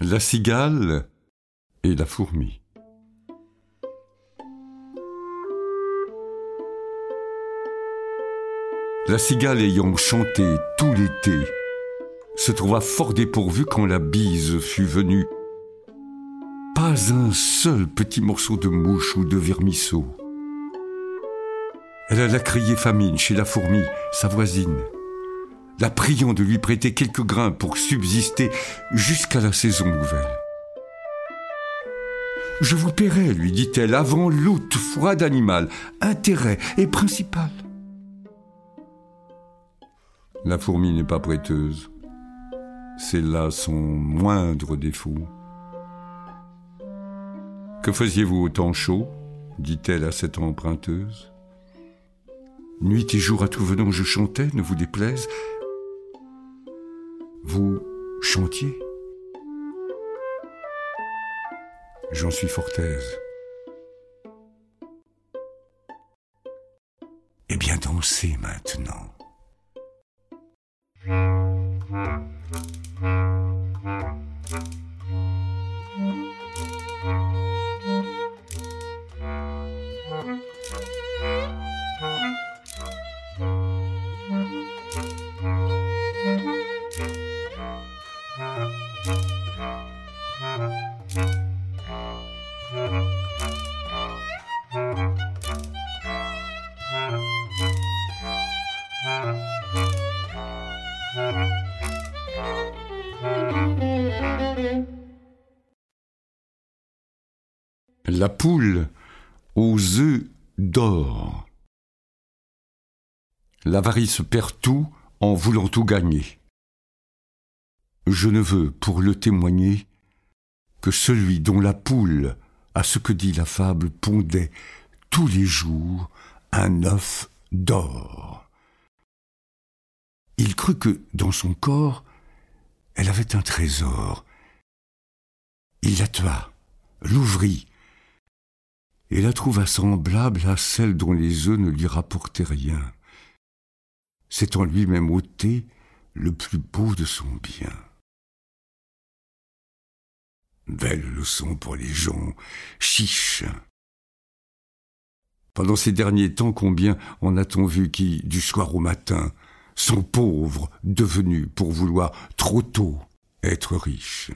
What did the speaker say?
La cigale et la fourmi. La cigale ayant chanté tout l'été se trouva fort dépourvue quand la bise fut venue. Pas un seul petit morceau de mouche ou de vermisseau. Elle alla crier famine chez la fourmi, sa voisine, la priant de lui prêter quelques grains pour subsister jusqu'à la saison nouvelle. « Je vous paierai, lui dit-elle, avant l'août, froid d'animal, intérêt et principal. » La fourmi n'est pas prêteuse. C'est là son moindre défaut. « Que faisiez-vous au temps chaud ?» dit-elle à cette emprunteuse. « Nuit et jour à tout venant je chantais, ne vous déplaise. » Vous chantiez ? J'en suis fort aise. Eh bien, dansez maintenant. La poule aux œufs d'or. L'avarice perd tout en voulant tout gagner. Je ne veux, pour le témoigner, que celui dont la poule, à ce que dit la fable, pondait tous les jours un œuf d'or. Il crut que, dans son corps, elle avait un trésor. Il la tua, l'ouvrit, et la trouva semblable à celle dont les œufs ne lui rapportaient rien, s'étant lui-même ôté le plus beau de son bien. Belle leçon pour les gens chiches. Pendant ces derniers temps, combien en a-t-on vu qui, du soir au matin, sont pauvres, devenus pour vouloir trop tôt être riches.